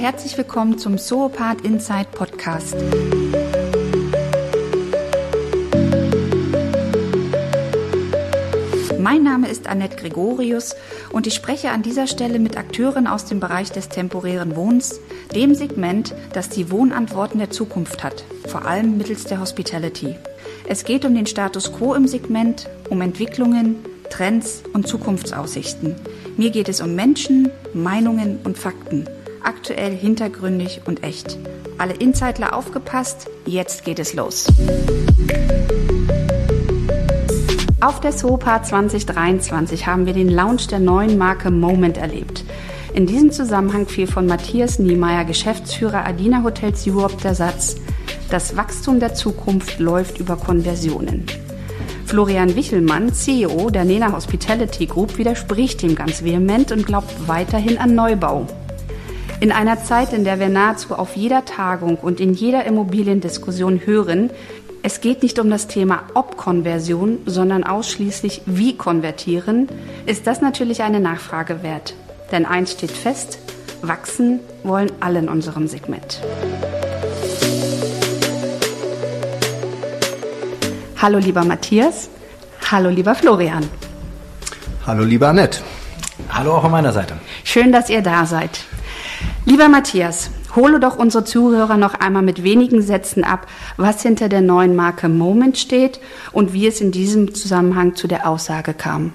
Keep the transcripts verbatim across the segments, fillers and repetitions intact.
herzlich willkommen zum Zoopath Insight Podcast. Mein Name ist Annette Gregorius und ich spreche an dieser Stelle mit Akteuren aus dem Bereich des temporären Wohnens, dem Segment, das die Wohnantworten der Zukunft hat, vor allem mittels der Hospitality. Es geht um den Status quo im Segment, um Entwicklungen, Trends und Zukunftsaussichten. Mir geht es um Menschen, Meinungen und Fakten. Aktuell, hintergründig und echt. Alle Insidler aufgepasst, jetzt geht es los. Auf der Zoopath zwanzig dreiundzwanzig haben wir den Launch der neuen Marke Moment erlebt. In diesem Zusammenhang fiel von Matthias Niemeyer, Geschäftsführer Adina Hotels Europe, der Satz: Das Wachstum der Zukunft läuft über Konversionen. Florian Wichelmann, C E O der Nena Hospitality Group, widerspricht dem ganz vehement und glaubt weiterhin an Neubau. In einer Zeit, in der wir nahezu auf jeder Tagung und in jeder Immobiliendiskussion hören, es geht nicht um das Thema ob Konversion, sondern ausschließlich wie konvertieren, ist das natürlich eine Nachfrage wert. Denn eins steht fest: wachsen wollen alle in unserem Segment. Hallo lieber Matthias, hallo lieber Florian. Hallo lieber Annette. Hallo auch von meiner Seite. Schön, dass ihr da seid. Lieber Matthias, hole doch unsere Zuhörer noch einmal mit wenigen Sätzen ab, was hinter der neuen Marke Moment steht und wie es in diesem Zusammenhang zu der Aussage kam.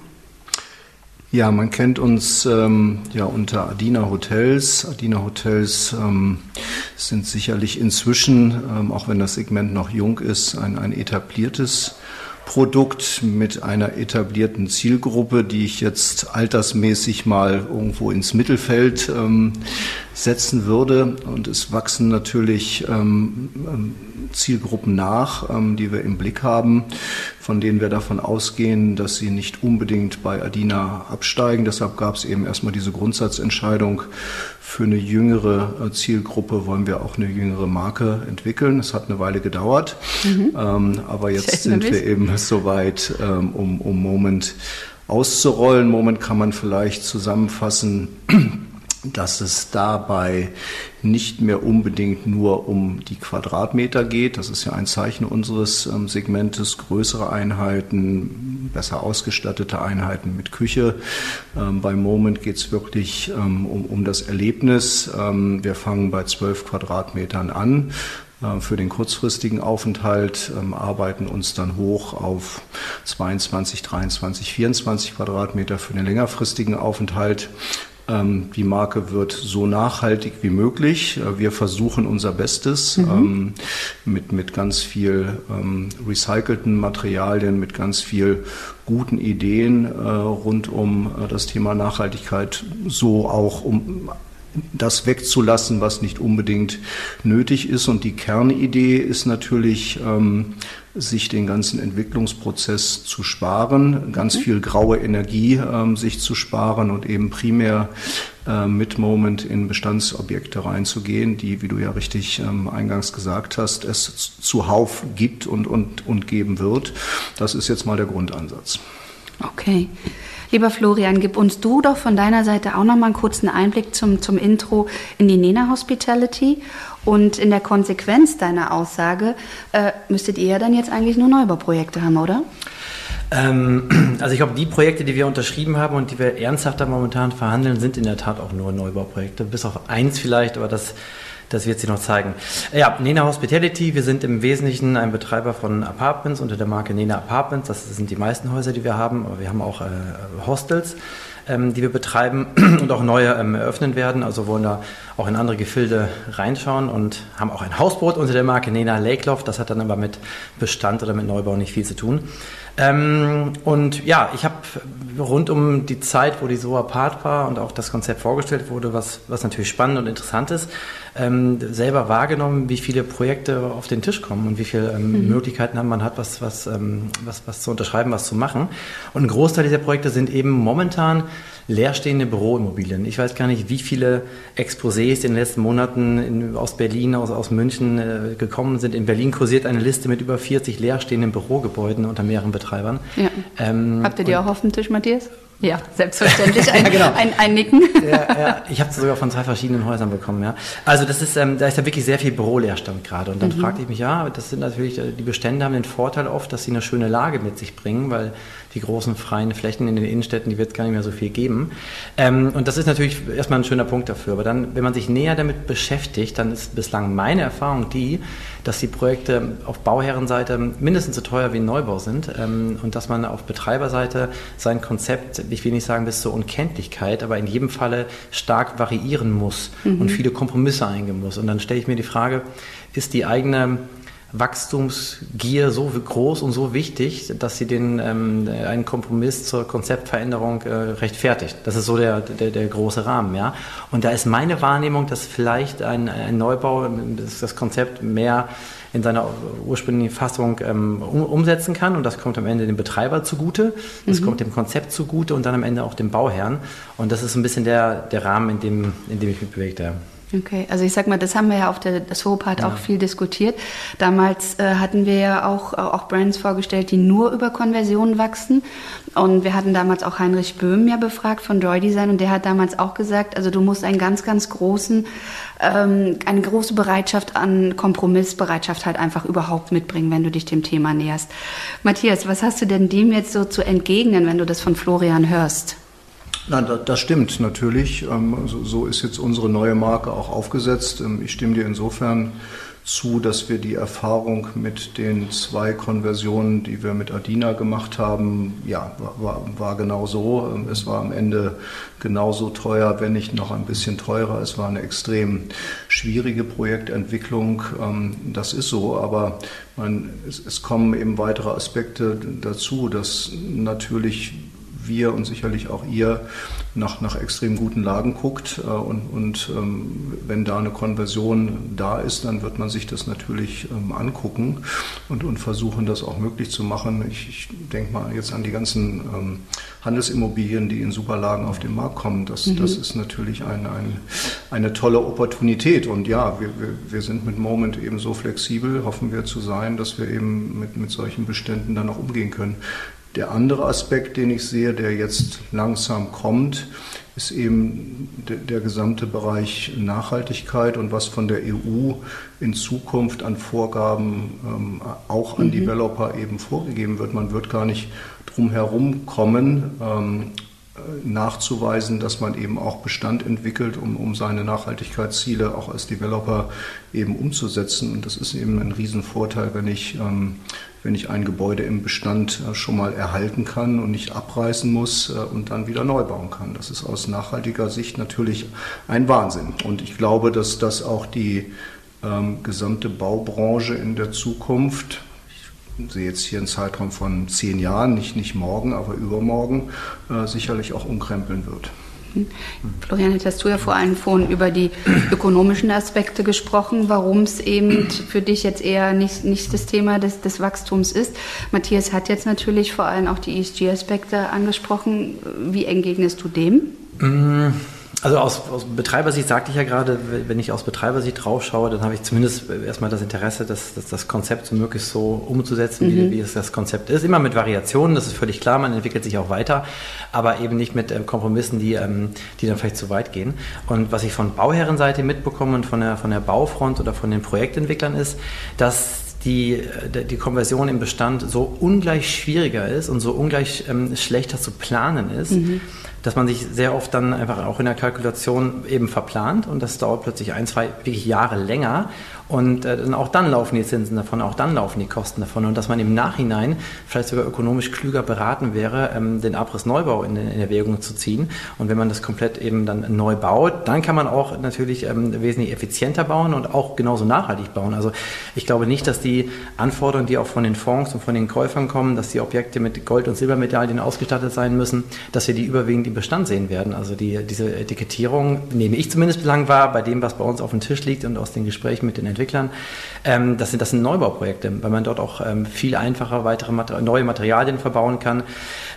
Ja, man kennt uns ähm, ja unter Adina Hotels. Adina Hotels ähm, sind sicherlich inzwischen, ähm, auch wenn das Segment noch jung ist, ein, ein etabliertes Produkt mit einer etablierten Zielgruppe, die ich jetzt altersmäßig mal irgendwo ins Mittelfeld ähm, setzen würde. Und es wachsen natürlich ähm, Zielgruppen nach, ähm, die wir im Blick haben, von denen wir davon ausgehen, dass sie nicht unbedingt bei Adina absteigen. Deshalb gab es eben erstmal diese Grundsatzentscheidung: Für eine jüngere Zielgruppe wollen wir auch eine jüngere Marke entwickeln. Es hat eine Weile gedauert, mhm. ähm, aber jetzt sind wir eben soweit, ähm, um, um Moment auszurollen. Moment kann man vielleicht zusammenfassen, dass es dabei nicht mehr unbedingt nur um die Quadratmeter geht. Das ist ja ein Zeichen unseres ähm, Segmentes. Größere Einheiten, besser ausgestattete Einheiten mit Küche. Ähm, bei Moment geht es wirklich ähm, um, um das Erlebnis. Ähm, wir fangen bei zwölf Quadratmetern an. Für den kurzfristigen Aufenthalt, ähm, arbeiten uns dann hoch auf zweiundzwanzig, dreiundzwanzig, vierundzwanzig Quadratmeter für den längerfristigen Aufenthalt. Ähm, die Marke wird so nachhaltig wie möglich. Wir versuchen unser Bestes, mhm. ähm, mit, mit ganz viel ähm, recycelten Materialien, mit ganz viel guten Ideen äh, rund um äh, das Thema Nachhaltigkeit, so auch um das wegzulassen, was nicht unbedingt nötig ist. Und die Kernidee ist natürlich, ähm, sich den ganzen Entwicklungsprozess zu sparen, ganz okay. viel graue Energie ähm, sich zu sparen und eben primär äh, mit Moment in Bestandsobjekte reinzugehen, die, wie du ja richtig ähm, eingangs gesagt hast, es zuhauf gibt und, und, und geben wird. Das ist jetzt mal der Grundansatz. Okay. Lieber Florian, gib uns du doch von deiner Seite auch noch mal einen kurzen Einblick zum, zum Intro in die Nena Hospitality. Und in der Konsequenz deiner Aussage äh, müsstet ihr ja dann jetzt eigentlich nur Neubauprojekte haben, oder? Ähm, also ich glaube, die Projekte, die wir unterschrieben haben und die wir ernsthafter momentan verhandeln, sind in der Tat auch nur Neubauprojekte. Bis auf eins vielleicht, aber das... Das wird sich noch zeigen. Ja, Nena Hospitality, wir sind im Wesentlichen ein Betreiber von Apartments unter der Marke Nena Apartments. Das sind die meisten Häuser, die wir haben, aber wir haben auch äh, Hostels, ähm, die wir betreiben und auch neue ähm, eröffnen werden. Also wollen da auch in andere Gefilde reinschauen und haben auch ein Hausboot unter der Marke Nena Lakeloft. Das hat dann aber mit Bestand oder mit Neubau nicht viel zu tun. Ähm, und ja, ich habe rund um die Zeit, wo die Zoopath war und auch das Konzept vorgestellt wurde, was, was natürlich spannend und interessant ist, ähm, selber wahrgenommen, wie viele Projekte auf den Tisch kommen und wie viele ähm, mhm. Möglichkeiten man hat, was, was, ähm, was, was zu unterschreiben, was zu machen. Und ein Großteil dieser Projekte sind eben momentan leerstehende Büroimmobilien. Ich weiß gar nicht, wie viele Exposés in den letzten Monaten in, aus Berlin, aus, aus München äh, gekommen sind. In Berlin kursiert eine Liste mit über vierzig leerstehenden Bürogebäuden unter mehreren Betreibern. Ja. Ähm, Habt ihr die auch auf dem Tisch, Matthias? Ja, selbstverständlich. Ein, ja, genau. ein, ein Nicken. Ja, ja. Ich habe es sogar von zwei verschiedenen Häusern bekommen. Ja. Also das ist, ähm, da ist ja wirklich sehr viel Büroleerstand gerade. Und dann mhm. fragte ich mich, ja, das sind natürlich, die Bestände haben den Vorteil oft, dass sie eine schöne Lage mit sich bringen, weil die großen freien Flächen in den Innenstädten, die wird es gar nicht mehr so viel geben. Ähm, und das ist natürlich erstmal ein schöner Punkt dafür. Aber dann, wenn man sich näher damit beschäftigt, dann ist bislang meine Erfahrung die, dass die Projekte auf Bauherrenseite mindestens so teuer wie ein Neubau sind ähm, und dass man auf Betreiberseite sein Konzept, ich will nicht sagen bis zur Unkenntlichkeit, aber in jedem Falle stark variieren muss mhm. und viele Kompromisse eingehen muss. Und dann stelle ich mir die Frage, ist die eigene Wachstumsgier so groß und so wichtig, dass sie den, ähm, einen Kompromiss zur Konzeptveränderung äh, rechtfertigt. Das ist so der, der, der große Rahmen. Ja? Und da ist meine Wahrnehmung, dass vielleicht ein, ein Neubau das, das Konzept mehr in seiner ursprünglichen Fassung ähm, um, umsetzen kann und das kommt am Ende dem Betreiber zugute, das mhm. kommt dem Konzept zugute und dann am Ende auch dem Bauherrn. Und das ist ein bisschen der, der Rahmen, in dem, in dem ich mich bewegt habe. Okay, also ich sag mal, das haben wir ja auf der Soho-Part ja. auch viel diskutiert. Damals äh, hatten wir ja auch, auch Brands vorgestellt, die nur über Konversionen wachsen. Und wir hatten damals auch Heinrich Böhm ja befragt von Joy Design und der hat damals auch gesagt, also du musst einen ganz, ganz großen, ähm, eine große Bereitschaft an Kompromissbereitschaft halt einfach überhaupt mitbringen, wenn du dich dem Thema näherst. Matthias, was hast du denn dem jetzt so zu entgegnen, wenn du das von Florian hörst? Nein, das stimmt natürlich. So ist jetzt unsere neue Marke auch aufgesetzt. Ich stimme dir insofern zu, dass wir die Erfahrung mit den zwei Konversionen, die wir mit Adina gemacht haben, ja, war, war genau so. Es war am Ende genauso teuer, wenn nicht noch ein bisschen teurer. Es war eine extrem schwierige Projektentwicklung. Das ist so, aber man, es, es kommen eben weitere Aspekte dazu, dass natürlich wir und sicherlich auch ihr nach, nach extrem guten Lagen guckt äh, und, und ähm, wenn da eine Konversion da ist, dann wird man sich das natürlich ähm, angucken und, und versuchen, das auch möglich zu machen. Ich, ich denke mal jetzt an die ganzen ähm, Handelsimmobilien, die in Superlagen auf den Markt kommen. Das, mhm. das ist natürlich ein, ein, eine tolle Opportunität und ja, wir, wir, wir sind mit Moment eben so flexibel, hoffen wir zu sein, dass wir eben mit, mit solchen Beständen dann auch umgehen können. Der andere Aspekt, den ich sehe, der jetzt langsam kommt, ist eben der, der gesamte Bereich Nachhaltigkeit und was von der E U in Zukunft an Vorgaben ähm, auch an mhm. Developer eben vorgegeben wird. Man wird gar nicht drum herum kommen, ähm, nachzuweisen, dass man eben auch Bestand entwickelt, um, um seine Nachhaltigkeitsziele auch als Developer eben umzusetzen. Und das ist eben ein Riesenvorteil, wenn ich, ähm, wenn ich ein Gebäude im Bestand äh, schon mal erhalten kann und nicht abreißen muss äh, und dann wieder neu bauen kann. Das ist aus nachhaltiger Sicht natürlich ein Wahnsinn. Und ich glaube, dass das auch die ähm, gesamte Baubranche in der Zukunft, ich sehe jetzt hier einen Zeitraum von zehn Jahren, nicht, nicht morgen, aber übermorgen, äh, sicherlich auch umkrempeln wird. Florian, jetzt hast du ja vor allem vorhin über die ökonomischen Aspekte gesprochen, warum es eben für dich jetzt eher nicht, nicht das Thema des, des Wachstums ist. Matthias hat jetzt natürlich vor allem auch die E S G-Aspekte angesprochen. Wie entgegnest du dem? Mm. Also aus, aus Betreibersicht sagte ich ja gerade, wenn ich aus Betreibersicht drauf schaue, dann habe ich zumindest erstmal das Interesse, das, das, das Konzept so möglichst so umzusetzen, mhm. wie, wie es das Konzept ist. Immer mit Variationen, das ist völlig klar, man entwickelt sich auch weiter, aber eben nicht mit ähm, Kompromissen, die, ähm, die dann vielleicht zu weit gehen. Und was ich von Bauherrenseite mitbekomme und von der, von der Baufront oder von den Projektentwicklern ist, dass die, die Konversion im Bestand so ungleich schwieriger ist und so ungleich ähm, schlechter zu planen ist, mhm. dass man sich sehr oft dann einfach auch in der Kalkulation eben verplant und das dauert plötzlich ein, zwei wirklich Jahre länger und äh, dann auch dann laufen die Zinsen davon, auch dann laufen die Kosten davon und dass man im Nachhinein vielleicht sogar ökonomisch klüger beraten wäre, ähm, den Abriss-Neubau in, in Erwägung zu ziehen und wenn man das komplett eben dann neu baut, dann kann man auch natürlich ähm, wesentlich effizienter bauen und auch genauso nachhaltig bauen. Also ich glaube nicht, dass die Anforderungen, die auch von den Fonds und von den Käufern kommen, dass die Objekte mit Gold- und Silbermedaillen ausgestattet sein müssen, dass wir die überwiegend im Bestand sehen werden. Also die, diese Etikettierung, nehme ich zumindest bislang wahr, bei dem, was bei uns auf dem Tisch liegt und aus den Gesprächen mit den Entwicklern, ähm, das, sind, das sind Neubauprojekte, weil man dort auch ähm, viel einfacher weitere Mater- neue Materialien verbauen kann.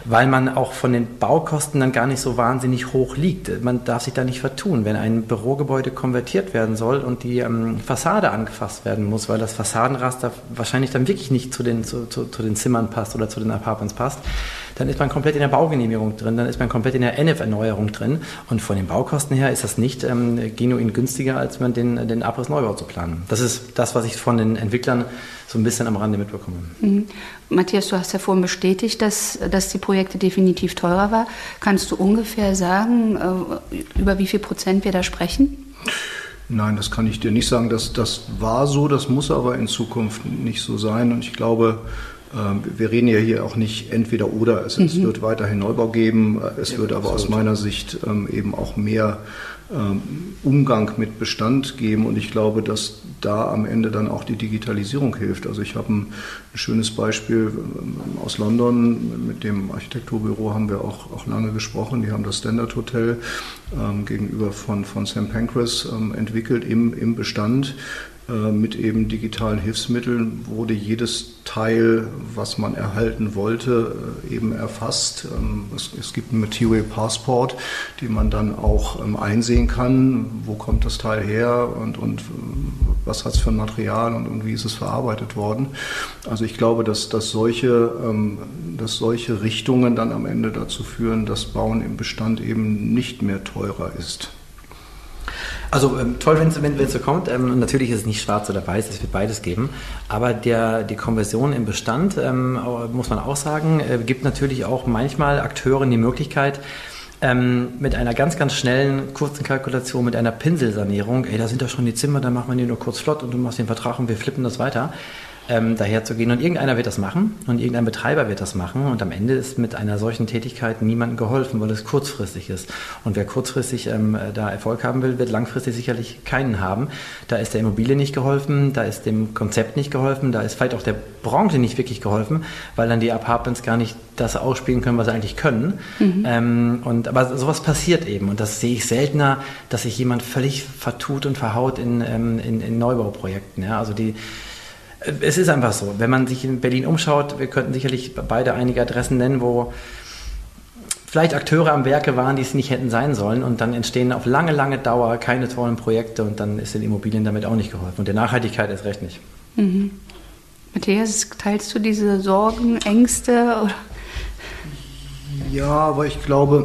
weil man auch von den Baukosten dann gar nicht so wahnsinnig hoch liegt. Man darf sich da nicht vertun, wenn ein Bürogebäude konvertiert werden soll und die ähm, Fassade angefasst werden muss, weil das Fassadenraster wahrscheinlich dann wirklich nicht zu den, zu, zu, zu den Zimmern passt oder zu den Apartments passt, dann ist man komplett in der Baugenehmigung drin, dann ist man komplett in der N F-Erneuerung drin und von den Baukosten her ist das nicht ähm, genuin günstiger, als man den, den Abriss-Neubau zu planen. Das ist das, was ich von den Entwicklern so ein bisschen am Rande mitbekomme. Mhm. Matthias, du hast ja vorhin bestätigt, dass, dass die Projekte definitiv teurer waren. Kannst du ungefähr sagen, äh, über wie viel Prozent wir da sprechen? Nein, das kann ich dir nicht sagen. Das, das war so, das muss aber in Zukunft nicht so sein. Und ich glaube, wir reden ja hier auch nicht entweder oder. Es, mhm. es wird weiterhin Neubau geben. Es ja, wird aber absolut. Aus meiner Sicht ähm, eben auch mehr ähm, Umgang mit Bestand geben. Und ich glaube, dass da am Ende dann auch die Digitalisierung hilft. Also ich habe ein, ein schönes Beispiel ähm, aus London. Mit dem Architekturbüro haben wir auch, auch lange gesprochen. Die haben das Standard Hotel ähm, gegenüber von, von Sam Pancras ähm, entwickelt im, im Bestand. Mit eben digitalen Hilfsmitteln wurde jedes Teil, was man erhalten wollte, eben erfasst. Es, es gibt ein Material Passport, den man dann auch einsehen kann, wo kommt das Teil her und, und was hat es für ein Material und, und wie ist es verarbeitet worden. Also ich glaube, dass, dass, solche, dass solche Richtungen dann am Ende dazu führen, dass Bauen im Bestand eben nicht mehr teurer ist. Also ähm, toll, wenn es so kommt. Ähm, natürlich ist es nicht schwarz oder weiß, es wird beides geben. Aber der, die Konversion im Bestand, ähm, muss man auch sagen, äh, gibt natürlich auch manchmal Akteuren die Möglichkeit, ähm, mit einer ganz, ganz schnellen, kurzen Kalkulation, mit einer Pinselsanierung, ey, da sind doch schon die Zimmer, dann macht man die nur kurz flott und du machst den Vertrag und wir flippen das weiter. Ähm, daher zu gehen. Und irgendeiner wird das machen und irgendein Betreiber wird das machen und am Ende ist mit einer solchen Tätigkeit niemandem geholfen, weil es kurzfristig ist. Und wer kurzfristig ähm, da Erfolg haben will, wird langfristig sicherlich keinen haben. Da ist der Immobilie nicht geholfen, da ist dem Konzept nicht geholfen, da ist vielleicht auch der Branche nicht wirklich geholfen, weil dann die Apartments gar nicht das ausspielen können, was sie eigentlich können. Mhm. Ähm, und, aber sowas passiert eben und das sehe ich seltener, dass sich jemand völlig vertut und verhaut in, ähm, in, in Neubauprojekten. Ja? Also die Es ist einfach so, wenn man sich in Berlin umschaut, wir könnten sicherlich beide einige Adressen nennen, wo vielleicht Akteure am Werke waren, die es nicht hätten sein sollen und dann entstehen auf lange, lange Dauer keine tollen Projekte und dann ist den Immobilien damit auch nicht geholfen und der Nachhaltigkeit erst recht nicht. Mhm. Matthias, teilst du diese Sorgen, Ängste? Oder? Ja, aber ich glaube,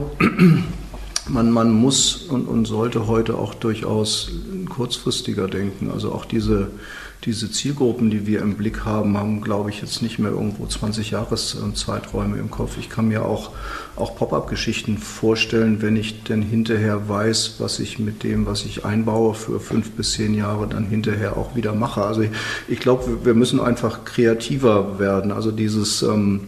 man, man muss und, und sollte heute auch durchaus kurzfristiger denken. Also auch diese Diese Zielgruppen, die wir im Blick haben, haben, glaube ich, jetzt nicht mehr irgendwo zwanzig Jahreszeiträume im Kopf. Ich kann mir auch, auch Pop-up-Geschichten vorstellen, wenn ich denn hinterher weiß, was ich mit dem, was ich einbaue, für fünf bis zehn Jahre dann hinterher auch wieder mache. Also ich, ich glaube, wir müssen einfach kreativer werden. Also dieses ähm,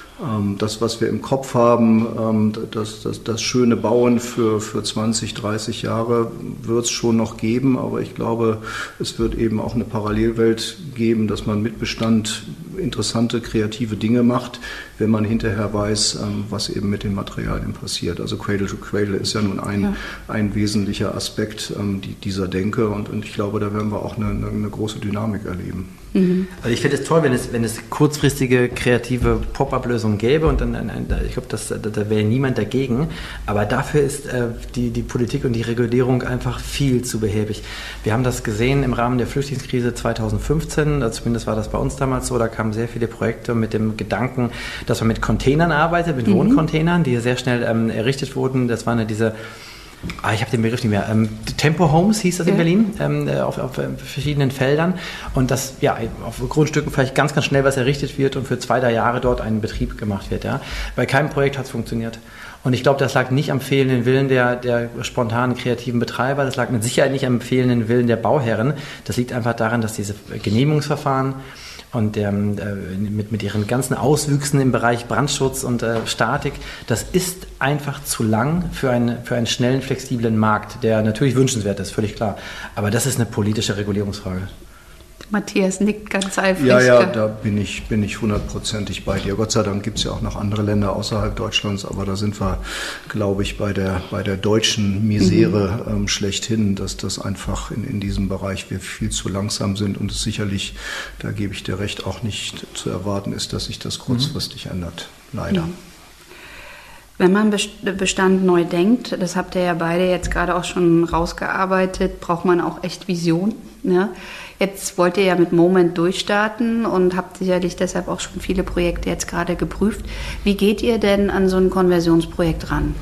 Das, was wir im Kopf haben, das, das, das schöne Bauen für, für zwanzig, dreißig Jahre wird es schon noch geben, aber ich glaube, es wird eben auch eine Parallelwelt geben, dass man mit Bestand interessante, kreative Dinge macht, wenn man hinterher weiß, was eben mit den Materialien passiert. Also Cradle to Cradle ist ja nun ein, ja. ein wesentlicher Aspekt dieser Denke und, und ich glaube, da werden wir auch eine, eine große Dynamik erleben. Also ich finde es toll, wenn es, wenn es kurzfristige, kreative Pop-up-Lösungen gäbe und dann, ich glaube, das, da, da wäre niemand dagegen, aber dafür ist äh, die, die Politik und die Regulierung einfach viel zu behäbig. Wir haben das gesehen im Rahmen der Flüchtlingskrise zweitausendfünfzehn, also zumindest war das bei uns damals so, da kamen sehr viele Projekte mit dem Gedanken, dass man mit Containern arbeitet, mit mhm. Wohncontainern, die sehr schnell ähm, errichtet wurden. Das waren ja diese Ah, ich habe den Begriff nicht mehr. Ähm, Tempo Homes hieß das in ja. Berlin, ähm, auf, auf äh, verschiedenen Feldern. Und dass ja, auf Grundstücken vielleicht ganz, ganz schnell was errichtet wird und für zwei, drei Jahre dort ein Betrieb gemacht wird. Ja. Bei keinem Projekt hat es funktioniert. Und ich glaube, das lag nicht am fehlenden Willen der, der spontanen, kreativen Betreiber. Das lag mit Sicherheit nicht am fehlenden Willen der Bauherren. Das liegt einfach daran, dass diese Genehmigungsverfahren und ähm, mit, mit ihren ganzen Auswüchsen im Bereich Brandschutz und äh, Statik, das ist einfach zu lang für, ein, für einen schnellen, flexiblen Markt, der natürlich wünschenswert ist, völlig klar. Aber das ist eine politische Regulierungsfrage. Matthias nickt ganz eifrig. Ja, ja, da bin ich, bin ich hundertprozentig bei dir. Gott sei Dank gibt es ja auch noch andere Länder außerhalb Deutschlands, aber da sind wir, glaube ich, bei der, bei der deutschen Misere mhm. ähm, schlechthin, dass das einfach in, in diesem Bereich wir viel zu langsam sind und es sicherlich, da gebe ich dir recht, auch nicht zu erwarten ist, dass sich das kurzfristig mhm. ändert. Leider. Mhm. Wenn man Bestand neu denkt, das habt ihr ja beide jetzt gerade auch schon rausgearbeitet, braucht man auch echt Vision. Ne? Jetzt wollt ihr ja mit Moment durchstarten und habt sicherlich deshalb auch schon viele Projekte jetzt gerade geprüft. Wie geht ihr denn an so ein Konversionsprojekt ran?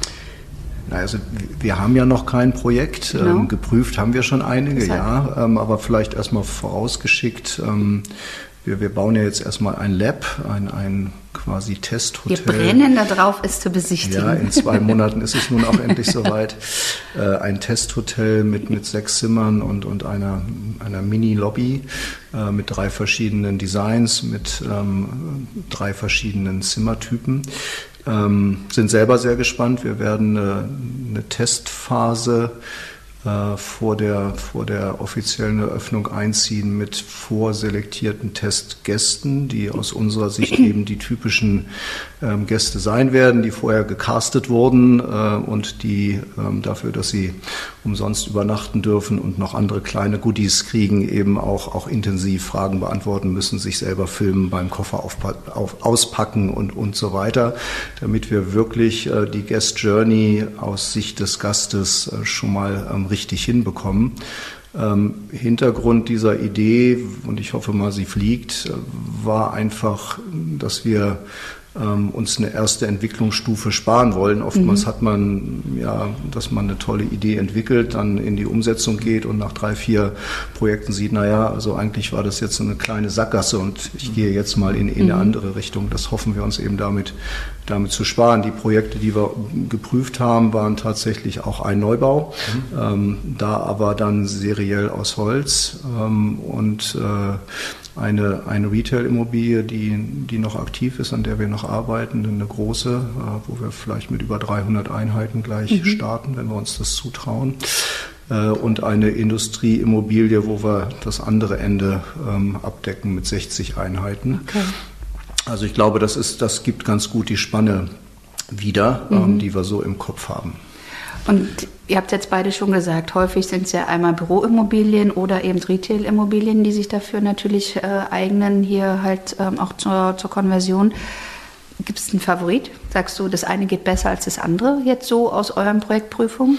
Also wir haben ja noch kein Projekt, genau. ähm, geprüft haben wir schon einige, ja, ähm, aber vielleicht erstmal vorausgeschickt, ähm, wir, wir bauen ja jetzt erstmal ein Lab, ein, ein quasi Testhotel. Wir brennen da drauf, es zu besichtigen. Ja, in zwei Monaten ist es nun auch endlich soweit. Äh, ein Testhotel mit, mit sechs Zimmern und, und einer, einer Mini-Lobby äh, mit drei verschiedenen Designs, mit ähm, drei verschiedenen Zimmertypen. Ähm, sind selber sehr gespannt. Wir werden eine, eine Testphase äh, vor der, vor der offiziellen Eröffnung einziehen mit vorselektierten Testgästen, die aus unserer Sicht eben die typischen ähm, Gäste sein werden, die vorher gecastet wurden äh, und die ähm, dafür, dass sie umsonst übernachten dürfen und noch andere kleine Goodies kriegen, eben auch, auch intensiv Fragen beantworten müssen, sich selber filmen, beim Koffer aufpa- auf, auspacken und, und so weiter, damit wir wirklich äh, die Guest Journey aus Sicht des Gastes äh, schon mal ähm, richtig hinbekommen. Ähm, Hintergrund dieser Idee, und ich hoffe mal, sie fliegt, äh, war einfach, dass wir ähm, uns eine erste Entwicklungsstufe sparen wollen. Oftmals mhm. hat man ja, dass man eine tolle Idee entwickelt, dann in die Umsetzung geht und nach drei, vier Projekten sieht, naja, also eigentlich war das jetzt eine kleine Sackgasse und ich gehe jetzt mal in, in eine andere Richtung. Das hoffen wir uns eben damit, damit zu sparen. Die Projekte, die wir geprüft haben, waren tatsächlich auch ein Neubau, mhm. ähm, da aber dann seriell aus Holz ähm, und äh, Eine, eine Retail-Immobilie, die, die noch aktiv ist, an der wir noch arbeiten, eine große, äh, wo wir vielleicht mit über dreihundert Einheiten gleich mhm. starten, wenn wir uns das zutrauen. Äh, und eine Industrieimmobilie, wo wir das andere Ende ähm, abdecken mit sechzig Einheiten. Okay. Also ich glaube, das ist, das gibt ganz gut die Spanne wieder, mhm. ähm, die wir so im Kopf haben. Und ihr habt jetzt beide schon gesagt, häufig sind es ja einmal Büroimmobilien oder eben Retail-Immobilien, die sich dafür natürlich äh, eignen, hier halt ähm, auch zur, zur Konversion. Gibt es einen Favorit? Sagst du, das eine geht besser als das andere jetzt so aus euren Projektprüfungen?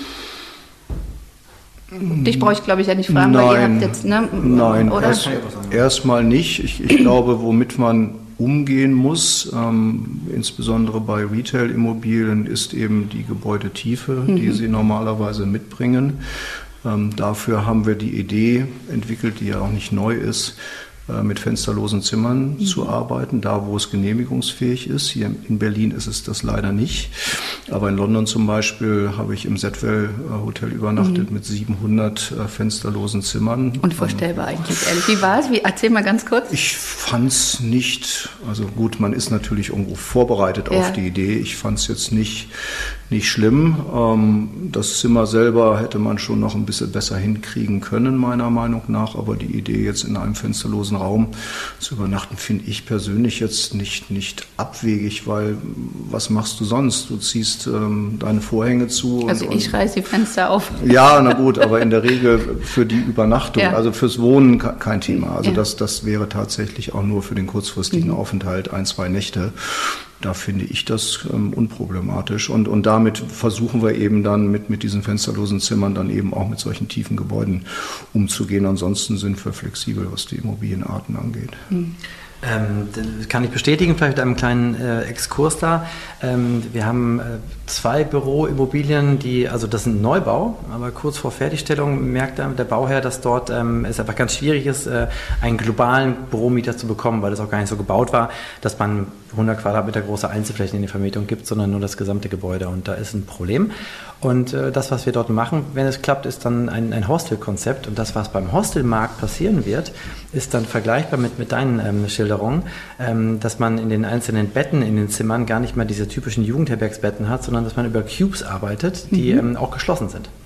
Dich brauche ich, glaube ich, ja nicht fragen, nein, weil ihr habt jetzt, ne? Nein, oder? Erst, erstmal nicht. Ich, ich glaube, womit man umgehen muss, ähm, insbesondere bei Retail-Immobilien, ist eben die Gebäudetiefe, mhm. die sie normalerweise mitbringen. Ähm, dafür haben wir die Idee entwickelt, die ja auch nicht neu ist, äh, mit fensterlosen Zimmern mhm. zu arbeiten, da wo es genehmigungsfähig ist. Hier in Berlin ist es das leider nicht. Aber in London zum Beispiel habe ich im Zetwell Hotel übernachtet mhm. mit siebenhundert äh, fensterlosen Zimmern. Unvorstellbar ähm, eigentlich, ehrlich. Wie war es? Wie, erzähl mal ganz kurz. Ich fand es nicht, also gut, man ist natürlich irgendwo vorbereitet ja. auf die Idee. Ich fand es jetzt nicht, nicht schlimm. Ähm, das Zimmer selber hätte man schon noch ein bisschen besser hinkriegen können, meiner Meinung nach. Aber die Idee, jetzt in einem fensterlosen Raum zu übernachten, finde ich persönlich jetzt nicht, nicht abwegig, weil was machst du sonst? Du ziehst ähm, deine Vorhänge zu. Also und, ich reiße die Fenster auf. Ja, na gut, aber in der Regel für die Übernachtung, ja. also fürs Wohnen kein Thema. Also ja. das, das wäre tatsächlich auch nur für den kurzfristigen mhm. Aufenthalt, ein, zwei Nächte. Da finde ich das ähm, unproblematisch. Und, und damit versuchen wir eben dann mit, mit diesen fensterlosen Zimmern dann eben auch mit solchen tiefen Gebäuden umzugehen. Ansonsten sind wir flexibel, was die Immobilienarten angeht. Mhm. Ähm, das kann ich bestätigen, vielleicht mit einem kleinen äh, Exkurs da. Ähm, wir haben äh, zwei Büroimmobilien, die, also das sind Neubau, aber kurz vor Fertigstellung merkt der, der Bauherr, dass dort ähm, es einfach ganz schwierig ist, äh, einen globalen Büromieter zu bekommen, weil das auch gar nicht so gebaut war, dass man hundert Quadratmeter große Einzelflächen in die Vermietung gibt, sondern nur das gesamte Gebäude. Und da ist ein Problem. Und äh, das, was wir dort machen, wenn es klappt, ist dann ein, ein Hostelkonzept. Und das, was beim Hostelmarkt passieren wird, ist dann vergleichbar mit, mit deinen ähm, Schilderungen, ähm, dass man in den einzelnen Betten in den Zimmern gar nicht mehr diese typischen Jugendherbergsbetten hat, sondern dass man über Cubes arbeitet, die mhm. ähm, auch geschlossen sind.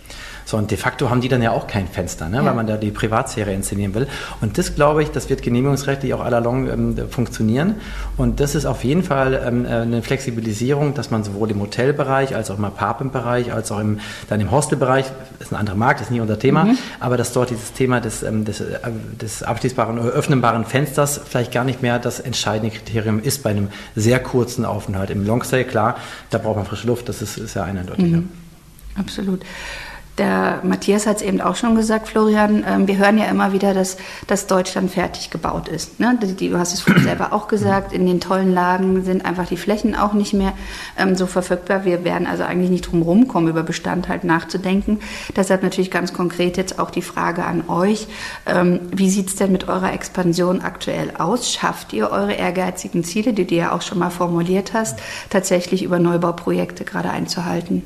So, und de facto haben die dann ja auch kein Fenster, ne? Ja. Weil man da die Privatsphäre inszenieren will. Und das, glaube ich, das wird genehmigungsrechtlich auch allalong ähm, funktionieren. Und das ist auf jeden Fall ähm, eine Flexibilisierung, dass man sowohl im Hotelbereich als auch im Apartmentbereich, als auch im, dann im Hostelbereich, das ist ein anderer Markt, das ist nicht unser Thema, mhm. aber dass dort dieses Thema des, ähm, des, äh, des abschließbaren oder öffnenbaren Fensters vielleicht gar nicht mehr das entscheidende Kriterium ist bei einem sehr kurzen Aufenthalt. Im Longstay, klar, da braucht man frische Luft, das ist, ist ja eindeutig. Mhm. Absolut. Der Matthias hat es eben auch schon gesagt, Florian, ähm, wir hören ja immer wieder, dass, dass Deutschland fertig gebaut ist. Ne? Die, die, du hast es vorhin selber auch gesagt, in den tollen Lagen sind einfach die Flächen auch nicht mehr ähm, so verfügbar. Wir werden also eigentlich nicht drum rumkommen, über Bestand halt nachzudenken. Deshalb natürlich ganz konkret jetzt auch die Frage an euch. Ähm, wie sieht es denn mit eurer Expansion aktuell aus? Schafft ihr eure ehrgeizigen Ziele, die du ja auch schon mal formuliert hast, tatsächlich über Neubauprojekte gerade einzuhalten?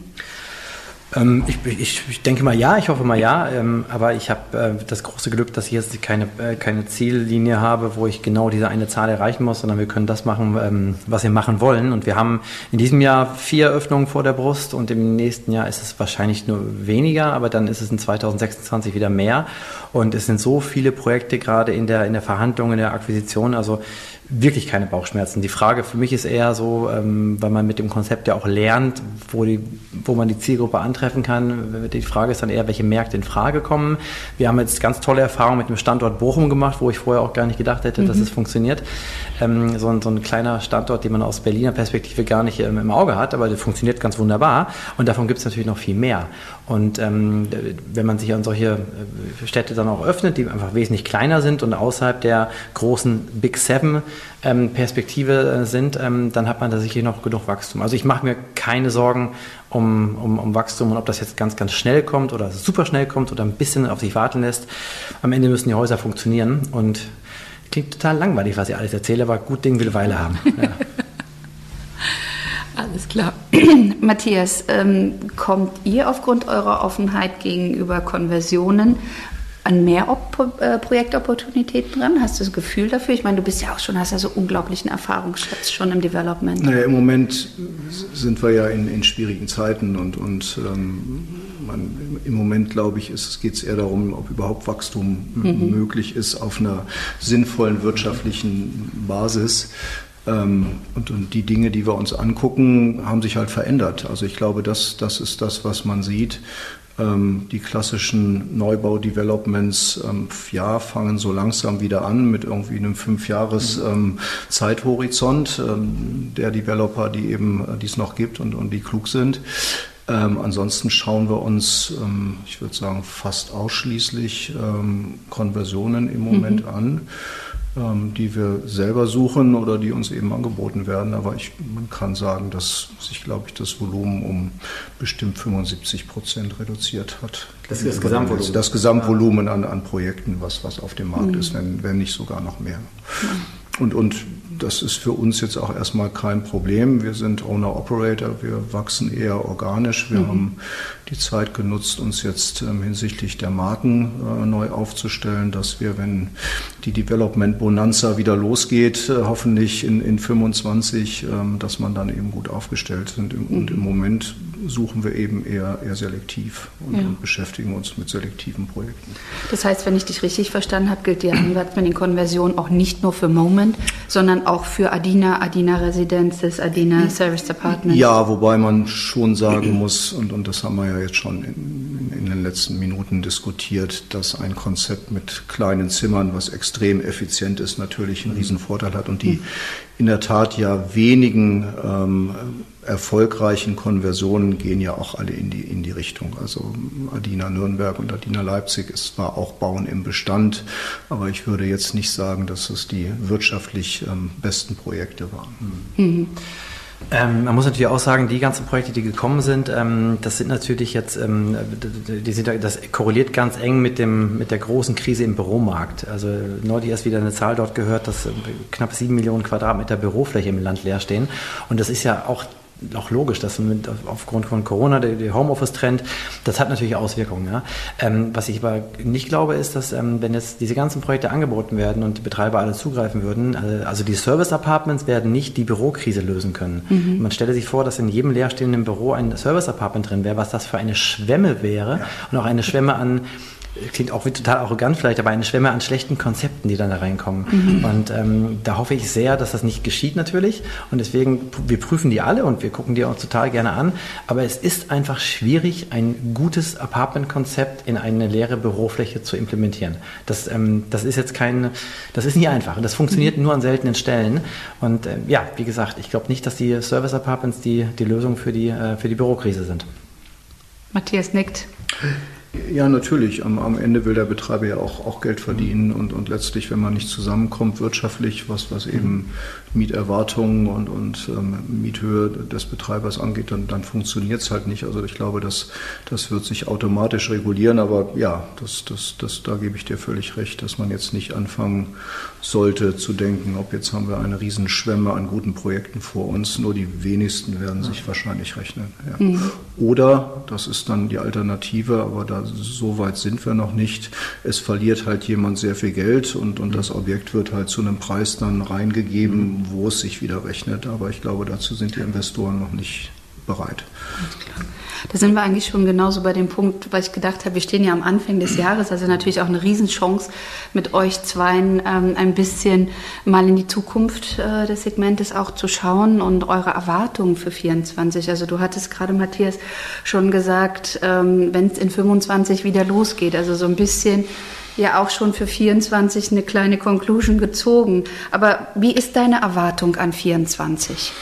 Ähm, ich, ich, ich denke mal ja, ich hoffe mal ja, ähm, aber ich habe äh, das große Glück, dass ich jetzt keine, äh, keine Ziellinie habe, wo ich genau diese eine Zahl erreichen muss, sondern wir können das machen, ähm, was wir machen wollen. Und wir haben in diesem Jahr vier Öffnungen vor der Brust und im nächsten Jahr ist es wahrscheinlich nur weniger, aber dann ist es in zweitausendsechsundzwanzig wieder mehr. Und es sind so viele Projekte gerade in der, in der Verhandlung, in der Akquisition, also wirklich keine Bauchschmerzen. Die Frage für mich ist eher so, ähm, weil man mit dem Konzept ja auch lernt, wo, die, wo man die Zielgruppe antreffen kann. Die Frage ist dann eher, welche Märkte in Frage kommen. Wir haben jetzt ganz tolle Erfahrungen mit dem Standort Bochum gemacht, wo ich vorher auch gar nicht gedacht hätte, mhm. dass es funktioniert. Ähm, so, ein, so ein kleiner Standort, den man aus Berliner Perspektive gar nicht ähm, im Auge hat, aber der funktioniert ganz wunderbar. Und davon gibt es natürlich noch viel mehr. Und ähm, wenn man sich an solche Städte dann auch öffnet, die einfach wesentlich kleiner sind und außerhalb der großen Big Seven ähm, Perspektive sind, ähm, dann hat man da sicher noch genug Wachstum. Also ich mache mir keine Sorgen um, um, um Wachstum und ob das jetzt ganz, ganz schnell kommt oder super schnell kommt oder ein bisschen auf sich warten lässt. Am Ende müssen die Häuser funktionieren und klingt total langweilig, was ich alles erzähle, aber gut Ding will Weile haben. Ja. Alles klar. Matthias, ähm, kommt ihr aufgrund eurer Offenheit gegenüber Konversionen an mehr Op- äh, Projektopportunitäten dran? Hast du das Gefühl dafür? Ich meine, du bist ja auch schon, hast ja so unglaublichen Erfahrungsschatz schon im Development. Naja, im Moment sind wir ja in, in schwierigen Zeiten und, und ähm, man, im Moment, glaube ich, geht es eher darum, ob überhaupt Wachstum mhm. möglich ist auf einer sinnvollen wirtschaftlichen Basis. Ähm, und, und die Dinge, die wir uns angucken, haben sich halt verändert. Also ich glaube, das, das ist das, was man sieht. Ähm, die klassischen Neubau-Developments, ähm, ja, fangen so langsam wieder an mit irgendwie einem Fünf-Jahres-Zeithorizont ähm, der Developer, die eben äh, die es noch gibt und, und die klug sind. Ähm, ansonsten schauen wir uns, ähm, ich würde sagen, fast ausschließlich ähm, Konversionen im Moment mhm. an, die wir selber suchen oder die uns eben angeboten werden. Aber ich, man kann sagen, dass sich, glaube ich, das Volumen um bestimmt fünfundsiebzig Prozent reduziert hat. Das ist das Gesamtvolumen? Das Gesamtvolumen an, an Projekten, was, was auf dem Markt mhm. ist, wenn, wenn nicht sogar noch mehr. Mhm. Und, und das ist für uns jetzt auch erstmal kein Problem. Wir sind Owner-Operator, wir wachsen eher organisch. Wir mhm. haben die Zeit genutzt, uns jetzt ähm, hinsichtlich der Marken äh, neu aufzustellen, dass wir, wenn die Development Bonanza wieder losgeht, äh, hoffentlich in, in fünfundzwanzig, ähm, dass man dann eben gut aufgestellt sind. Mhm. Und im Moment suchen wir eben eher, eher selektiv und, ja. und beschäftigen uns mit selektiven Projekten. Das heißt, wenn ich dich richtig verstanden habe, gilt die Ansatz-Konversion auch nicht nur für Moment, sondern auch für Adina, Adina Residences, Adina Service Apartments. Ja, wobei man schon sagen muss, und, und das haben wir ja jetzt schon in, in den letzten Minuten diskutiert, dass ein Konzept mit kleinen Zimmern, was extrem effizient ist, natürlich einen riesen Vorteil hat und die in der Tat ja wenigen ähm, erfolgreichen Konversionen gehen ja auch alle in die, in die Richtung. Also Adina Nürnberg und Adina Leipzig, es war auch Bauen im Bestand, aber ich würde jetzt nicht sagen, dass es die wirtschaftlich ähm, besten Projekte waren. Mhm. Ähm, man muss natürlich auch sagen, die ganzen Projekte, die gekommen sind, ähm, das sind natürlich jetzt, ähm, die sind, das korreliert ganz eng mit dem mit der großen Krise im Büromarkt. Also neulich erst wieder eine Zahl dort gehört, dass äh, knapp sieben Millionen Quadratmeter Bürofläche im Land leer stehen. Und das ist ja auch auch logisch, dass mit, aufgrund von Corona, der, der Homeoffice-Trend, das hat natürlich Auswirkungen. Ja. Ähm, was ich aber nicht glaube, ist, dass ähm, wenn jetzt diese ganzen Projekte angeboten werden und die Betreiber alle zugreifen würden, äh, also die Service-Apartments werden nicht die Bürokrise lösen können. Mhm. Man stelle sich vor, dass in jedem leerstehenden Büro ein Service-Apartment drin wäre, was das für eine Schwemme wäre, ja. Und auch eine Schwemme an, klingt auch wie total arrogant vielleicht, aber eine Schwemme an schlechten Konzepten, die dann da reinkommen. Mhm. Und ähm, da hoffe ich sehr, dass das nicht geschieht natürlich. Und deswegen, wir prüfen die alle und wir gucken die auch total gerne an. Aber es ist einfach schwierig, ein gutes Apartment-Konzept in eine leere Bürofläche zu implementieren. Das, ähm, das ist jetzt kein, das ist nicht einfach. Das funktioniert mhm. nur an seltenen Stellen. Und ähm, ja, wie gesagt, ich glaube nicht, dass die Service-Apartments die, die Lösung für die, äh, für die Bürokrise sind. Matthias nickt. Ja, natürlich. Am, am Ende will der Betreiber ja auch, auch Geld verdienen und, und letztlich, wenn man nicht zusammenkommt wirtschaftlich, was, was eben Mieterwartungen und, und ähm, Miethöhe des Betreibers angeht, dann, dann funktioniert es halt nicht. Also ich glaube, das, das wird sich automatisch regulieren, aber ja, das, das, das, da gebe ich dir völlig recht, dass man jetzt nicht anfangen sollte zu denken, ob jetzt haben wir eine Riesenschwemme an guten Projekten vor uns, nur die wenigsten werden sich wahrscheinlich rechnen. Ja. Mhm. Oder, das ist dann die Alternative, aber da so weit sind wir noch nicht. Es verliert halt jemand sehr viel Geld und, und das Objekt wird halt zu einem Preis dann reingegeben, wo es sich wieder rechnet. Aber ich glaube, dazu sind die Investoren noch nicht bereit. Alles klar. Da sind wir eigentlich schon genauso bei dem Punkt, weil ich gedacht habe, wir stehen ja am Anfang des Jahres, also natürlich auch eine Riesenchance, mit euch zweien ähm, ein bisschen mal in die Zukunft äh, des Segmentes auch zu schauen und eure Erwartungen für vierundzwanzig. Also du hattest gerade, Matthias, schon gesagt, ähm, wenn es in fünfundzwanzig wieder losgeht, also so ein bisschen ja auch schon für vierundzwanzig eine kleine Conclusion gezogen. Aber wie ist deine Erwartung an vierundzwanzig?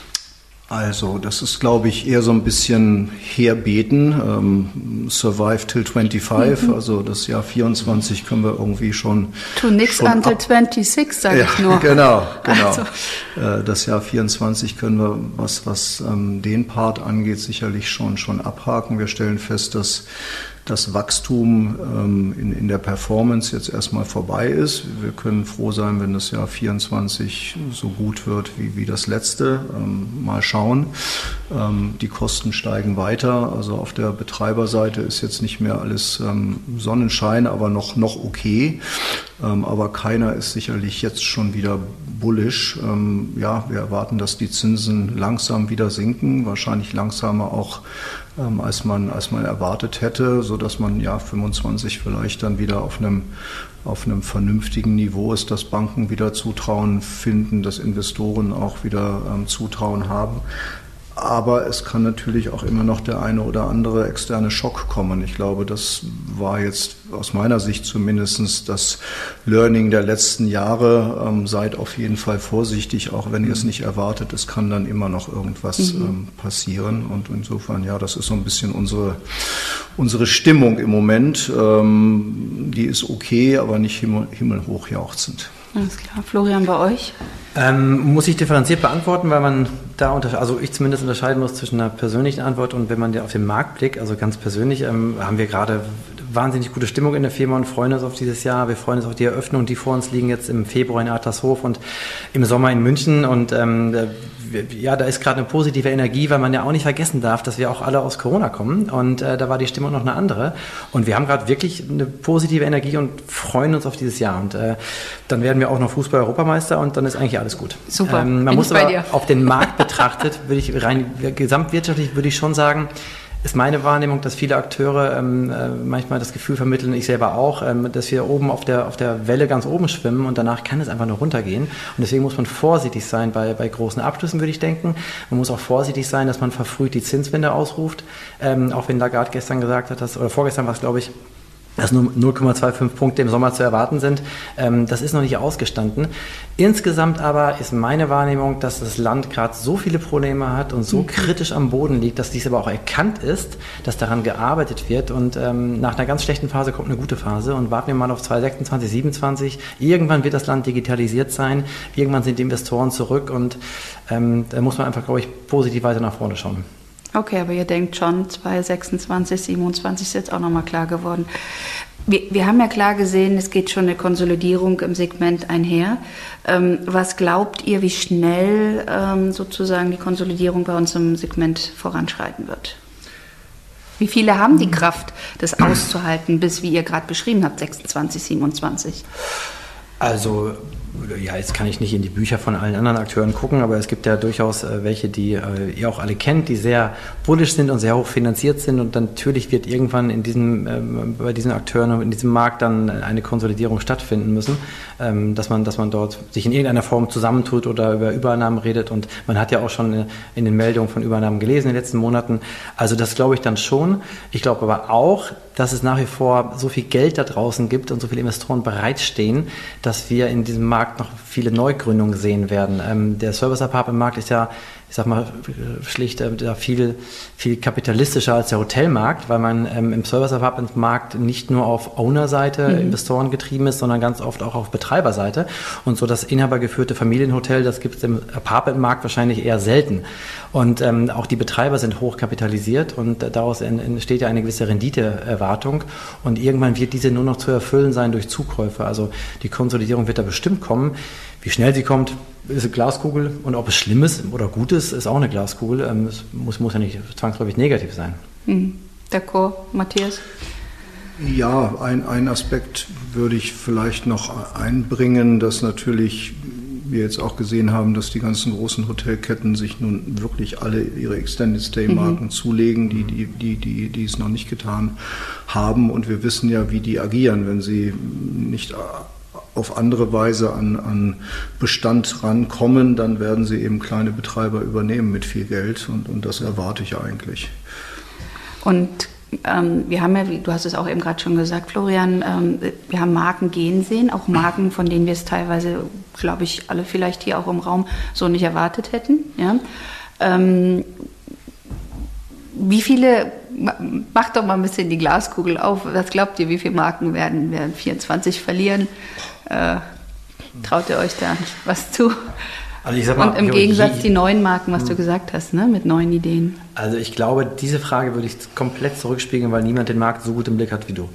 Also, das ist, glaube ich, eher so ein bisschen herbeten. Ähm, survive till fünfundzwanzig, mhm. Also das Jahr vierundzwanzig können wir irgendwie schon. To nix schon until sechsundzwanzig, sage ja, ich nur. Genau, genau. Also. Äh, das Jahr vierundzwanzig können wir, was, was ähm, den Part angeht, sicherlich schon, schon abhaken. Wir stellen fest, dass das Wachstum ähm, in, in der Performance jetzt erstmal vorbei ist. Wir können froh sein, wenn das Jahr vierundzwanzig so gut wird wie, wie das letzte. Ähm, mal schauen. Ähm, die Kosten steigen weiter. Also auf der Betreiberseite ist jetzt nicht mehr alles ähm, Sonnenschein, aber noch, noch okay. Ähm, aber keiner ist sicherlich jetzt schon wieder bullish. Ähm, ja, wir erwarten, dass die Zinsen langsam wieder sinken, wahrscheinlich langsamer auch ähm, als man als man erwartet hätte, so dass man ja fünfundzwanzig vielleicht dann wieder auf einem auf einem vernünftigen Niveau ist, dass Banken wieder Zutrauen finden, dass Investoren auch wieder ähm, Zutrauen haben. Aber es kann natürlich auch immer noch der eine oder andere externe Schock kommen. Ich glaube, das war jetzt aus meiner Sicht zumindest das Learning der letzten Jahre. Ähm, seid auf jeden Fall vorsichtig, auch wenn ihr es nicht erwartet. Es kann dann immer noch irgendwas mhm. ähm, passieren. Und insofern, ja, das ist so ein bisschen unsere, unsere Stimmung im Moment. Ähm, die ist okay, aber nicht himmel, himmelhoch jauchzend. Alles klar. Florian, bei euch? Ähm, muss ich differenziert beantworten, weil man da, unter, also ich zumindest unterscheiden muss zwischen einer persönlichen Antwort und wenn man auf den Markt blickt, also ganz persönlich, ähm, haben wir gerade wahnsinnig gute Stimmung in der Firma und freuen uns auf dieses Jahr. Wir freuen uns auf die Eröffnung, die vor uns liegen jetzt im Februar in Adlershof und im Sommer in München und ähm, ja, da ist gerade eine positive Energie, weil man ja auch nicht vergessen darf, dass wir auch alle aus Corona kommen und äh, da war die Stimmung noch eine andere und wir haben gerade wirklich eine positive Energie und freuen uns auf dieses Jahr und äh, dann werden wir auch noch Fußball-Europameister und dann ist eigentlich alles gut. Super, ähm, man muss aber auf den Markt betrachtet, würde ich rein gesamtwirtschaftlich würde ich schon sagen, ist meine Wahrnehmung, dass viele Akteure ähm, äh, manchmal das Gefühl vermitteln, ich selber auch, ähm, dass wir oben auf der, auf der Welle ganz oben schwimmen und danach kann es einfach nur runtergehen. Und deswegen muss man vorsichtig sein bei, bei großen Abschlüssen, würde ich denken. Man muss auch vorsichtig sein, dass man verfrüht die Zinswende ausruft. Ähm, auch wenn Lagarde gestern gesagt hat, dass, oder vorgestern war es, glaube ich, dass nur null Komma fünfundzwanzig Punkte im Sommer zu erwarten sind. Ähm, das ist noch nicht ausgestanden. Insgesamt aber ist meine Wahrnehmung, dass das Land gerade so viele Probleme hat und so mhm. kritisch am Boden liegt, dass dies aber auch erkannt ist, dass daran gearbeitet wird und ähm, nach einer ganz schlechten Phase kommt eine gute Phase und warten wir mal auf zwanzig sechsundzwanzig, siebenundzwanzig. Irgendwann wird das Land digitalisiert sein, irgendwann sind die Investoren zurück und ähm, da muss man einfach, glaube ich, positiv weiter nach vorne schauen. Okay, aber ihr denkt schon, zwanzig sechsundzwanzig, siebenundzwanzig ist jetzt auch nochmal klar geworden. Wir, wir haben ja klar gesehen, es geht schon eine Konsolidierung im Segment einher. Ähm, was glaubt ihr, wie schnell ähm, sozusagen die Konsolidierung bei uns im Segment voranschreiten wird? Wie viele haben die Kraft, das auszuhalten, bis, wie ihr gerade beschrieben habt, sechsundzwanzig, siebenundzwanzig? Also, ja, jetzt kann ich nicht in die Bücher von allen anderen Akteuren gucken, aber es gibt ja durchaus äh, welche, die äh, ihr auch alle kennt, die sehr bullisch sind und sehr hoch finanziert sind, und dann natürlich wird irgendwann in diesem, ähm, bei diesen Akteuren in diesem Markt dann eine Konsolidierung stattfinden müssen, ähm, dass man, dass man dort sich in irgendeiner Form zusammentut oder über Übernahmen redet, und man hat ja auch schon in den Meldungen von Übernahmen gelesen in den letzten Monaten. Also das glaube ich dann schon. Ich glaube aber auch, dass es nach wie vor so viel Geld da draußen gibt und so viele Investoren bereitstehen, dass wir in diesem Markt noch viele Neugründungen sehen werden. Ähm, der Service-Apartment-Markt ist ja, ich sag mal, schlicht äh, viel, viel kapitalistischer als der Hotelmarkt, weil man ähm, im Service-Apartment-Markt nicht nur auf Owner-Seite mhm. Investoren getrieben ist, sondern ganz oft auch auf Betreiberseite. Und so das inhabergeführte Familienhotel, das gibt es im Apartment-Markt wahrscheinlich eher selten. Und ähm, auch die Betreiber sind hochkapitalisiert, und äh, daraus entsteht ja eine gewisse Renditeerwartung. Und irgendwann wird diese nur noch zu erfüllen sein durch Zukäufe. Also die Konsolidierung wird da bestimmt kommen. Wie schnell sie kommt, ist eine Glaskugel, und ob es schlimm ist oder gut ist, ist auch eine Glaskugel. Ähm, es muss, muss ja nicht zwangsläufig negativ sein. Mhm. D'accord, Matthias? Ja, ein, ein Aspekt würde ich vielleicht noch einbringen, dass natürlich wir jetzt auch gesehen haben, dass die ganzen großen Hotelketten sich nun wirklich alle ihre Extended Stay Marken mhm. zulegen, die, die, die, die, die es noch nicht getan haben. Und wir wissen ja, wie die agieren, wenn sie nicht auf andere Weise an, an Bestand rankommen, dann werden sie eben kleine Betreiber übernehmen mit viel Geld, und, und das erwarte ich eigentlich. Und ähm, wir haben ja, wie du hast es auch eben gerade schon gesagt, Florian, ähm, wir haben Marken gehen sehen, auch Marken, von denen wir es teilweise, glaube ich, alle vielleicht hier auch im Raum so nicht erwartet hätten. Ja? Ähm, wie viele, macht doch mal ein bisschen die Glaskugel auf, was glaubt ihr, wie viele Marken werden, werden vierundzwanzig verlieren? Äh, traut ihr euch da was zu? Also ich sag mal, und im Gegensatz die neuen Marken, was du gesagt hast, ne, mit neuen Ideen. Also ich glaube, diese Frage würde ich komplett zurückspiegeln, weil niemand den Markt so gut im Blick hat wie du.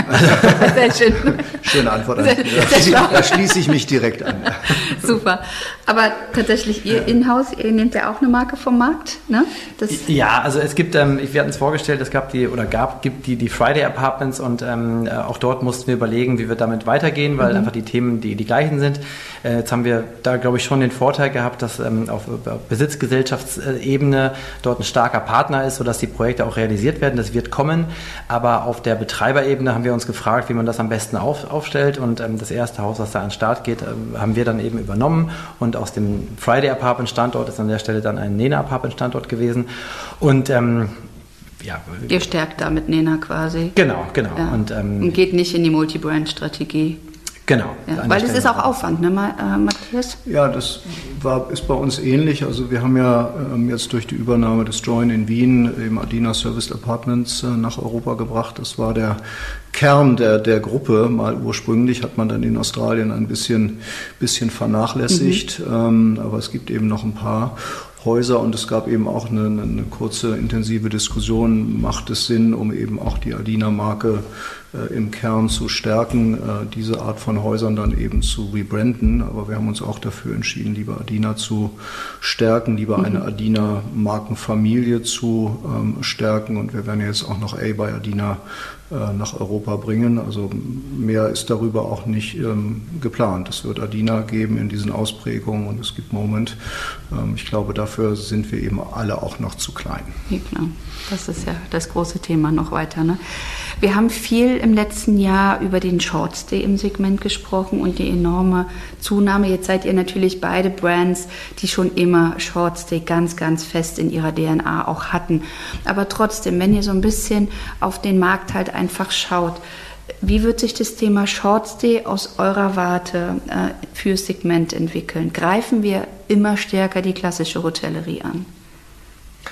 Sehr schön. Schöne Antwort. Sehr, sehr da schließe ich mich direkt an. Super. Aber tatsächlich, ihr Inhouse, ihr nehmt ja auch eine Marke vom Markt, ne? Das ja, also es gibt, ähm, wir hatten es vorgestellt, es gab die, oder gab, gibt die, die Friday Apartments, und ähm, auch dort mussten wir überlegen, wie wir damit weitergehen, weil mhm. einfach die Themen die, die gleichen sind. Äh, jetzt haben wir da, glaube ich, schon den Vorteil gehabt, dass ähm, auf, auf Besitzgesellschaftsebene dort ein starker Partner ist, sodass die Projekte auch realisiert werden. Das wird kommen, aber auf der Betreiberebene haben wir uns gefragt, wie man das am besten auf, aufstellt, und ähm, das erste Haus, was da an den Start geht, äh, haben wir dann eben übernommen, und aus dem Friday Apartment Standort ist an der Stelle dann ein Nena Apartment Standort gewesen, und ähm, ja, ihr stärkt damit Nena quasi. Genau, genau. Ja. Und, ähm, und geht nicht in die Multi-Brand-Strategie. Genau. Ja, weil es ist auch Aufwand, ne, Matthias? Ja, das war, ist bei uns ähnlich. Also wir haben ja ähm, jetzt durch die Übernahme des Join in Wien eben Adina Serviced Apartments äh, nach Europa gebracht. Das war der Kern der, der Gruppe. Mal ursprünglich hat man dann in Australien ein bisschen, bisschen vernachlässigt, mhm. ähm, aber es gibt eben noch ein paar Häuser, und es gab eben auch eine, eine kurze intensive Diskussion, macht es Sinn, um eben auch die Adina-Marke äh, im Kern zu stärken, äh, diese Art von Häusern dann eben zu rebranden. Aber wir haben uns auch dafür entschieden, lieber Adina zu stärken, lieber mhm. eine Adina-Markenfamilie zu ähm, stärken, und wir werden jetzt auch noch A bei Adina äh, nach Europa bringen. Also mehr ist darüber auch nicht ähm, geplant. Es wird Adina geben in diesen Ausprägungen, und es gibt Moment. Ähm, ich glaube, dafür sind wir eben alle auch noch zu klein. Ja, klar. Das ist ja das große Thema noch weiter, ne? Wir haben viel im letzten Jahr über den Shortstay im Segment gesprochen und die enorme Zunahme. Jetzt seid ihr natürlich beide Brands, die schon immer Shortstay ganz, ganz fest in ihrer D N A auch hatten. Aber trotzdem, wenn ihr so ein bisschen auf den Markt halt einfach schaut, wie wird sich das Thema Shortstay aus eurer Warte äh, fürs Segment entwickeln? Greifen wir immer stärker die klassische Hotellerie an?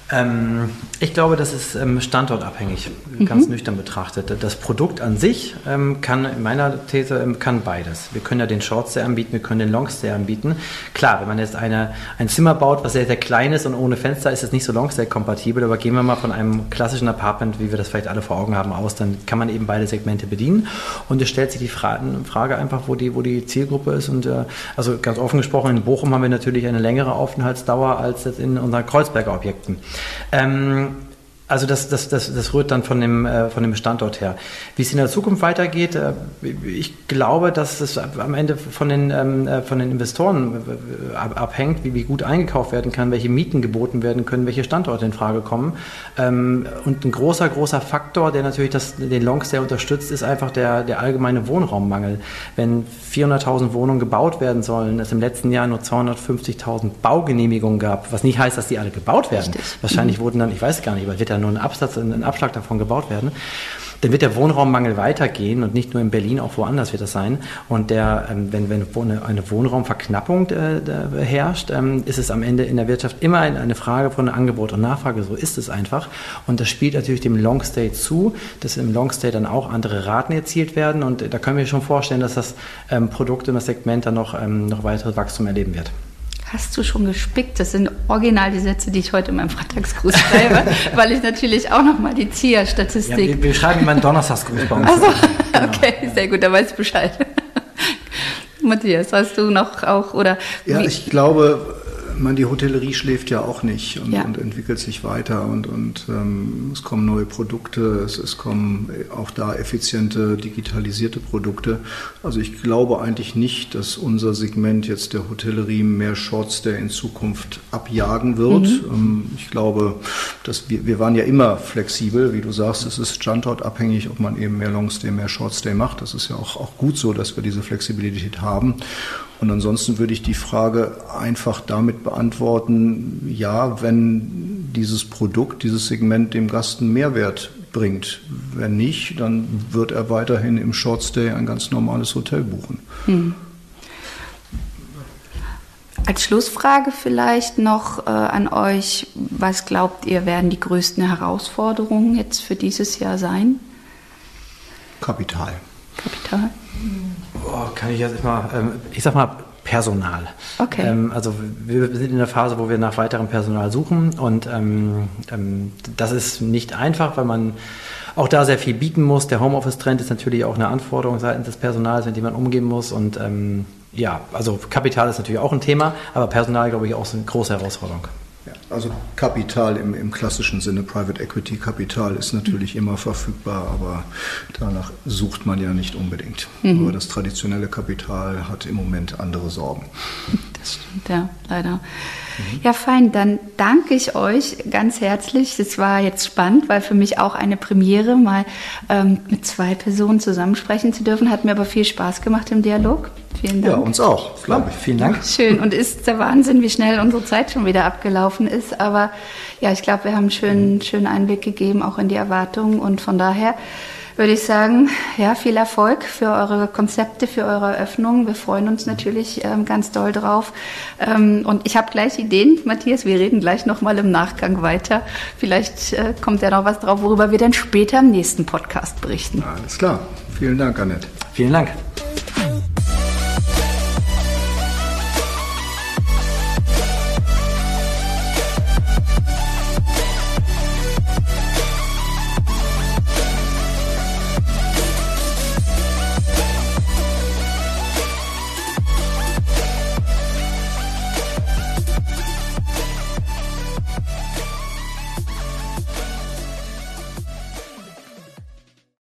Ähm, ich glaube, das ist ähm, standortabhängig, ganz mhm. nüchtern betrachtet. Das Produkt an sich ähm, kann, in meiner These, ähm, kann beides. Wir können ja den Shortstay anbieten, wir können den Longstay anbieten. Klar, wenn man jetzt eine, ein Zimmer baut, was sehr, sehr klein ist und ohne Fenster, ist es nicht so Longstay-kompatibel, aber gehen wir mal von einem klassischen Apartment, wie wir das vielleicht alle vor Augen haben, aus, dann kann man eben beide Segmente bedienen. Und es stellt sich die Frage, Frage einfach, wo die, wo die Zielgruppe ist. Und äh, also ganz offen gesprochen, in Bochum haben wir natürlich eine längere Aufenthaltsdauer als jetzt in unseren Kreuzberger Objekten. Ähm, also das, das, das, das rührt dann von dem, äh, von dem Standort her. Wie es in der Zukunft weitergeht, äh, ich glaube, dass es am Ende von den, ähm, von den Investoren äh, abhängt, wie, wie gut eingekauft werden kann, welche Mieten geboten werden können, welche Standorte in Frage kommen. Ähm, und ein großer, großer Faktor, der natürlich das, den Longstay unterstützt, ist einfach der, der allgemeine Wohnraummangel. Wenn vierhunderttausend Wohnungen gebaut werden sollen, es im letzten Jahr nur zweihundertfünfzigtausend Baugenehmigungen gab, was nicht heißt, dass die alle gebaut werden. Richtig. Wahrscheinlich mhm. wurden dann, ich weiß gar nicht, aber wird ja nur ein Absatz, ein Abschlag davon gebaut werden, dann wird der Wohnraummangel weitergehen und nicht nur in Berlin, auch woanders wird das sein. Und der, ähm, wenn, wenn eine, eine Wohnraumverknappung äh, herrscht, ähm, ist es am Ende in der Wirtschaft immer eine Frage von Angebot und Nachfrage. So ist es einfach. Und das spielt natürlich dem Longstay zu, dass im Longstay dann auch andere Raten erzielt werden. Und da können wir schon vorstellen, dass das ähm, Produkt und das Segment dann noch, ähm, noch weiteres Wachstum erleben wird. Hast du schon gespickt? Das sind original die Sätze, die ich heute in meinem Freitagsgruß schreibe, weil ich natürlich auch nochmal die Z I A-Statistik... Ja, wir, wir schreiben immer einen Donnerstagsgruß bei uns. Also, genau. Okay, sehr gut, da weiß ich Bescheid. Matthias, hast du noch auch, oder... Ja, wie? Ich glaube... Man, die Hotellerie schläft ja auch nicht und, ja. und entwickelt sich weiter und, und ähm, es kommen neue Produkte, es, es kommen auch da effiziente, digitalisierte Produkte. Also ich glaube eigentlich nicht, dass unser Segment jetzt der Hotellerie mehr Shortstay in Zukunft abjagen wird. Mhm. Ähm, ich glaube, dass wir, wir waren ja immer flexibel, wie du sagst, es ist standortabhängig, ob man eben mehr Longstay, mehr Shortstay macht. Das ist ja auch, auch gut so, dass wir diese Flexibilität haben. Und ansonsten würde ich die Frage einfach damit beantworten, ja, wenn dieses Produkt, dieses Segment dem Gast einen Mehrwert bringt. Wenn nicht, dann wird er weiterhin im Shortstay ein ganz normales Hotel buchen. Hm. Als Schlussfrage vielleicht noch äh, an euch, was glaubt ihr, werden die größten Herausforderungen jetzt für dieses Jahr sein? Kapital. Kapital? Oh, kann ich jetzt mal, ähm, ich sag mal Personal. Okay. Ähm, also wir sind in der Phase, wo wir nach weiterem Personal suchen und ähm, ähm, das ist nicht einfach, weil man auch da sehr viel bieten muss. Der Homeoffice-Trend ist natürlich auch eine Anforderung seitens des Personals, mit dem man umgehen muss und ähm, ja, also Kapital ist natürlich auch ein Thema, aber Personal, glaube ich, auch eine große Herausforderung. Ja, also Kapital im, im klassischen Sinne, Private Equity Kapital ist natürlich immer verfügbar, aber danach sucht man ja nicht unbedingt. Mhm. Aber das traditionelle Kapital hat im Moment andere Sorgen. Das stimmt, ja, leider. Mhm. Ja, fein, dann danke ich euch ganz herzlich. Das war jetzt spannend, weil für mich auch eine Premiere, mal ähm, mit zwei Personen zusammensprechen zu dürfen. Hat mir aber viel Spaß gemacht im Dialog. Vielen Dank. Ja, uns auch, glaube ich. Vielen Dank. Schön. Und ist der Wahnsinn, wie schnell unsere Zeit schon wieder abgelaufen ist. Aber ja, ich glaube, wir haben einen schönen, schönen Einblick gegeben, auch in die Erwartungen. Und von daher würde ich sagen, ja, viel Erfolg für eure Konzepte, für eure Eröffnungen. Wir freuen uns natürlich ähm, ganz doll drauf. Ähm, und ich habe gleich Ideen, Matthias, wir reden gleich nochmal im Nachgang weiter. Vielleicht äh, kommt ja noch was drauf, worüber wir dann später im nächsten Podcast berichten. Alles klar. Vielen Dank, Annette. Vielen Dank.